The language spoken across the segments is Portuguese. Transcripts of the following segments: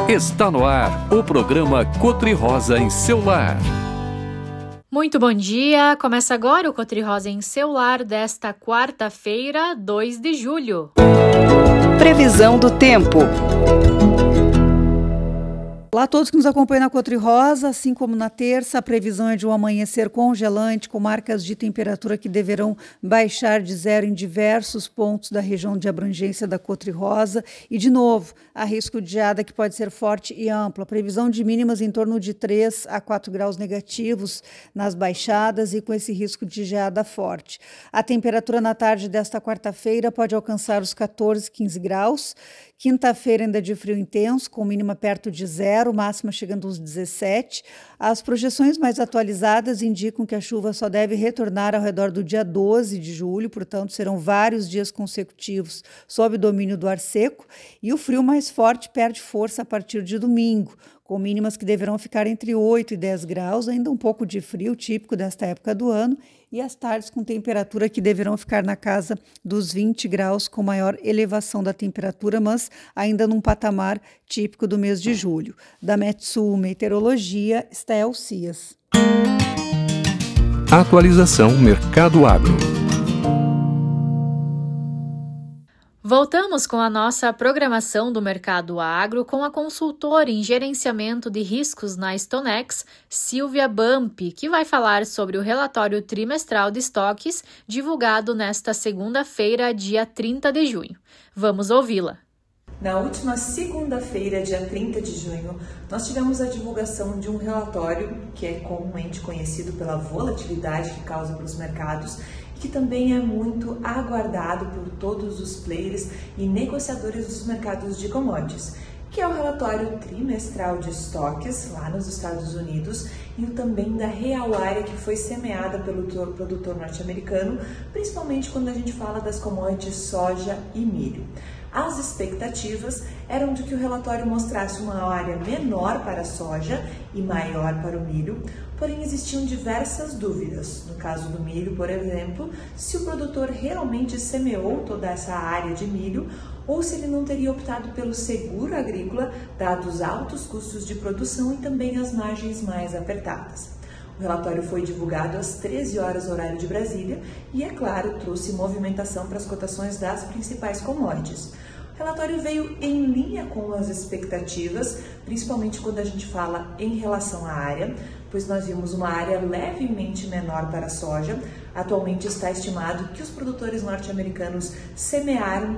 Está no ar o programa Cotri-Rosa em seu lar. Muito bom dia! Começa agora o Cotri-Rosa em seu lar desta quarta-feira, 2 de julho. Previsão do tempo. Olá a todos que nos acompanham na Cotri-Rosa, assim como na terça, a previsão é de um amanhecer congelante com marcas de temperatura que deverão baixar de zero em diversos pontos da região de abrangência da Cotri-Rosa e, de novo, há risco de geada que pode ser forte e ampla. A previsão de mínimas em torno de 3 a 4 graus negativos nas baixadas e com esse risco de geada forte. A temperatura na tarde desta quarta-feira pode alcançar os 14, 15 graus. Quinta-feira ainda de frio intenso, com mínima perto de zero, máxima chegando aos 17. As projeções mais atualizadas indicam que a chuva só deve retornar ao redor do dia 12 de julho, portanto serão vários dias consecutivos sob domínio do ar seco, e o frio mais forte perde força a partir de domingo, com mínimas que deverão ficar entre 8 e 10 graus, ainda um pouco de frio típico desta época do ano, e as tardes com temperatura que deverão ficar na casa dos 20 graus, com maior elevação da temperatura, mas ainda num patamar típico do mês de julho. Da Metsul Meteorologia, Estel Cias. Atualização Mercado Agro. Voltamos com a nossa programação do Mercado Agro com a consultora em gerenciamento de riscos na StoneX, Silvia Bampi, que vai falar sobre o relatório trimestral de estoques divulgado nesta segunda-feira, dia 30 de junho. Vamos ouvi-la. Na última segunda-feira, dia 30 de junho, nós tivemos a divulgação de um relatório que é comumente conhecido pela volatilidade que causa para os mercados, que também é muito aguardado por todos os players e negociadores dos mercados de commodities, que é o relatório trimestral de estoques lá nos Estados Unidos e também da real área que foi semeada pelo produtor norte-americano, principalmente quando a gente fala das commodities soja e milho. As expectativas eram de que o relatório mostrasse uma área menor para a soja e maior para o milho, porém existiam diversas dúvidas. No caso do milho, por exemplo, se o produtor realmente semeou toda essa área de milho ou se ele não teria optado pelo seguro agrícola, dados altos custos de produção e também as margens mais apertadas. O relatório foi divulgado às 13 horas horário de Brasília e, é claro, trouxe movimentação para as cotações das principais commodities. O relatório veio em linha com as expectativas, principalmente quando a gente fala em relação à área, pois nós vimos uma área levemente menor para a soja. Atualmente está estimado que os produtores norte-americanos semearam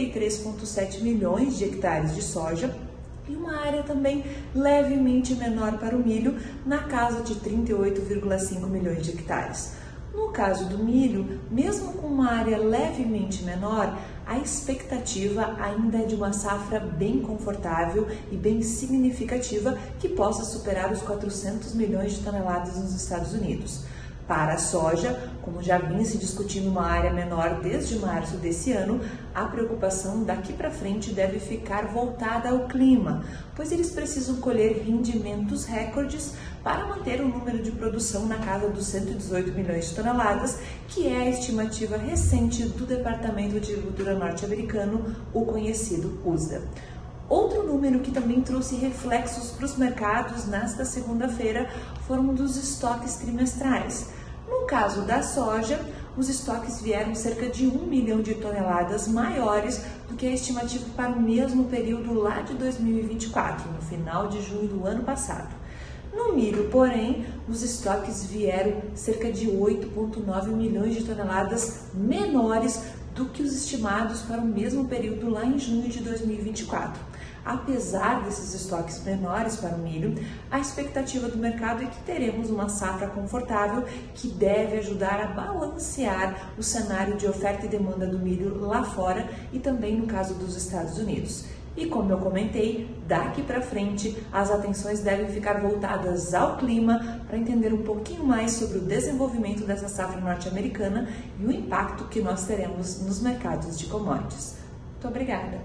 33,7 milhões de hectares de soja, e uma área também levemente menor para o milho, na casa de 38,5 milhões de hectares. No caso do milho, mesmo com uma área levemente menor, a expectativa ainda é de uma safra bem confortável e bem significativa que possa superar os 400 milhões de toneladas nos Estados Unidos. Para a soja, como já vinha se discutindo uma área menor desde março desse ano, a preocupação daqui para frente deve ficar voltada ao clima, pois eles precisam colher rendimentos recordes para manter o número de produção na casa dos 118 milhões de toneladas, que é a estimativa recente do Departamento de Agricultura norte-americano, o conhecido USDA. Outro número que também trouxe reflexos para os mercados nesta segunda-feira foram dos estoques trimestrais. No caso da soja, os estoques vieram cerca de 1 milhão de toneladas maiores do que a estimativa para o mesmo período lá de 2024, no final de junho do ano passado. No milho, porém, os estoques vieram cerca de 8,9 milhões de toneladas menores do que os estimados para o mesmo período lá em junho de 2024. Apesar desses estoques menores para o milho, a expectativa do mercado é que teremos uma safra confortável que deve ajudar a balancear o cenário de oferta e demanda do milho lá fora e também no caso dos Estados Unidos. E como eu comentei, daqui para frente as atenções devem ficar voltadas ao clima para entender um pouquinho mais sobre o desenvolvimento dessa safra norte-americana e o impacto que nós teremos nos mercados de commodities. Muito obrigada!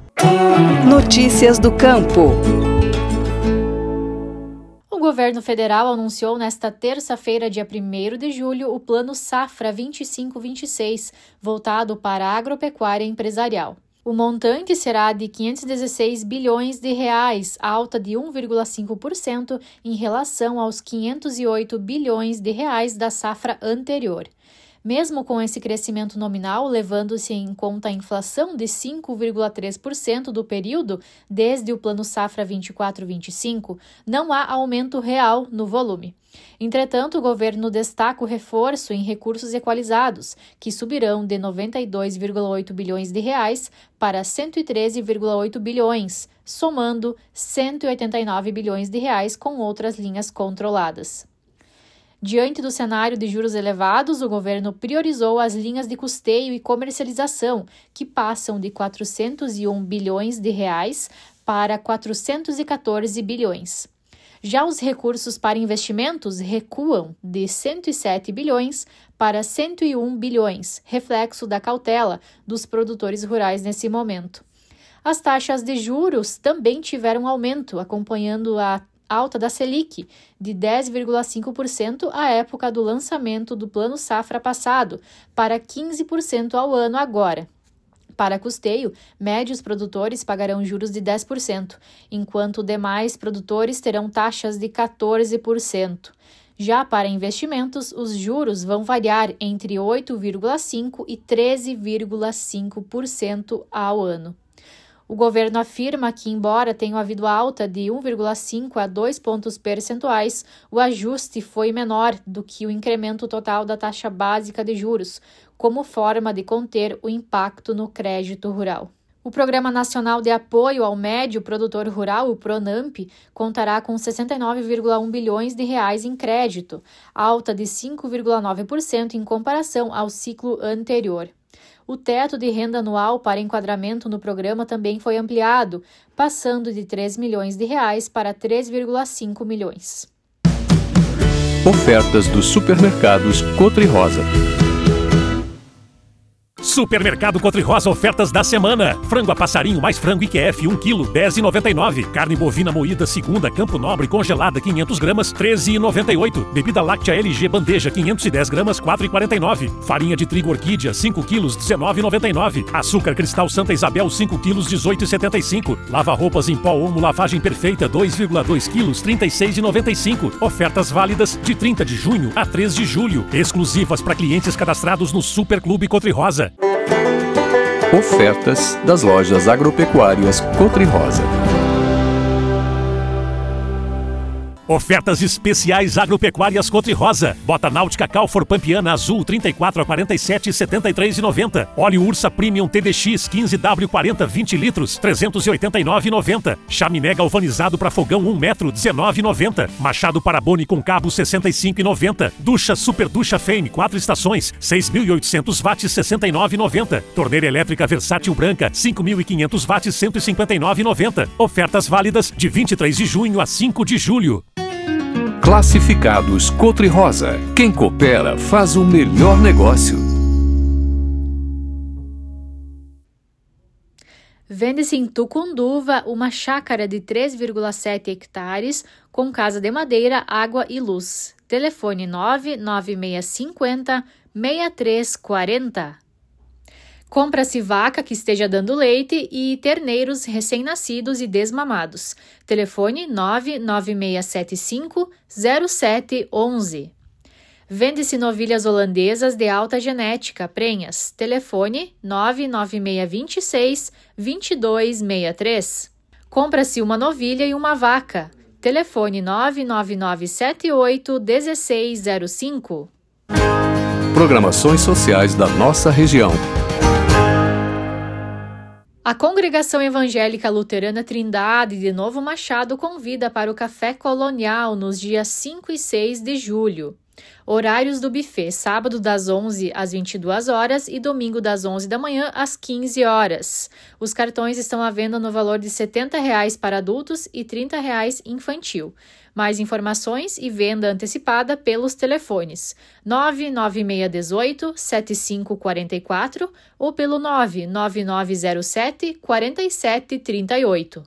Notícias do campo. O governo federal anunciou nesta terça-feira, dia 1º de julho, o Plano Safra 25-26, voltado para a agropecuária empresarial. O montante será de R$ 516 bilhões, alta de 1,5% em relação aos R$ 508 bilhões da safra anterior. Mesmo com esse crescimento nominal, levando-se em conta a inflação de 5,3% do período desde o Plano Safra 24-25, não há aumento real no volume. Entretanto, o governo destaca o reforço em recursos equalizados, que subirão de R$ 92,8 bilhões para R$ 113,8 bilhões, somando R$ 189 bilhões com outras linhas controladas. Diante do cenário de juros elevados, o governo priorizou as linhas de custeio e comercialização, que passam de R$ 401 bilhões para R$ 414 bilhões. Já os recursos para investimentos recuam de 107 bilhões para 101 bilhões, reflexo da cautela dos produtores rurais nesse momento. As taxas de juros também tiveram aumento, acompanhando a alta da Selic, de 10,5% à época do lançamento do Plano Safra passado, para 15% ao ano agora. Para custeio, médios produtores pagarão juros de 10%, enquanto demais produtores terão taxas de 14%. Já para investimentos, os juros vão variar entre 8,5% e 13,5% ao ano. O governo afirma que, embora tenha havido alta de 1,5 a 2 pontos percentuais, o ajuste foi menor do que o incremento total da taxa básica de juros, como forma de conter o impacto no crédito rural. O Programa Nacional de Apoio ao Médio Produtor Rural, o PRONAMP, contará com R$ 69,1 bilhões em crédito, alta de 5,9% em comparação ao ciclo anterior. O teto de renda anual para enquadramento no programa também foi ampliado, passando de R$ 3 milhões para R$ 3,5 milhões. Ofertas dos supermercados Cotri-Rosa. Supermercado Cotri-Rosa, ofertas da semana. Frango a passarinho mais frango IQF 1 kg, R$ 10,99. Carne bovina moída segunda Campo Nobre congelada 500 gramas, R$ 13,98. Bebida láctea LG bandeja 510 gramas, R$ 4,49. Farinha de trigo Orquídea 5 kg, R$ 19,99. Açúcar cristal Santa Isabel 5 kg, R$ 18,75. Lava roupas em pó Omo lavagem perfeita 2,2 kg, R$ 36,95. Ofertas válidas de 30 de junho a 3 de julho. Exclusivas para clientes cadastrados no Superclube Cotri-Rosa. Ofertas das lojas agropecuárias Cotri-Rosa. Ofertas especiais agropecuárias Cotri-Rosa. Bota náutica Calfor Pampiana azul 34 a 47 73,90. Óleo Ursa Premium TDX 15W40 20 litros 389,90. Chaminé galvanizado para fogão 1 metro 19,90. Machado Parabone com cabo 65,90. Ducha Super Ducha Fame 4 estações 6.800 watts 69,90. Torneira elétrica versátil branca 5.500 watts 159,90. Ofertas válidas de 23 de junho a 5 de julho. Classificados Cotri-Rosa. Quem coopera faz o melhor negócio. Vende-se em Tucunduva uma chácara de 3,7 hectares com casa de madeira, água e luz. Telefone 99650 6340. Compra-se vaca que esteja dando leite e terneiros recém-nascidos e desmamados. Telefone 99675 0711. Vende-se novilhas holandesas de alta genética, prenhas. Telefone 99626 2263. Compra-se uma novilha e uma vaca. Telefone 99978 1605. Programações sociais da nossa região. A Congregação Evangélica Luterana Trindade de Novo Machado convida para o Café Colonial nos dias 5 e 6 de julho. Horários do buffet, sábado das 11 às 22 horas e domingo das 11 da manhã às 15 horas. Os cartões estão à venda no valor de R$ 70 para adultos e R$ 30 infantil. Mais informações e venda antecipada pelos telefones 99618 7544 ou pelo 99907 4738.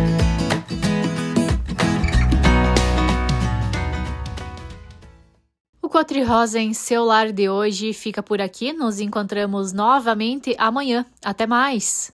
O Cotri-Rosa em seu lar de hoje fica por aqui. Nos encontramos novamente amanhã. Até mais!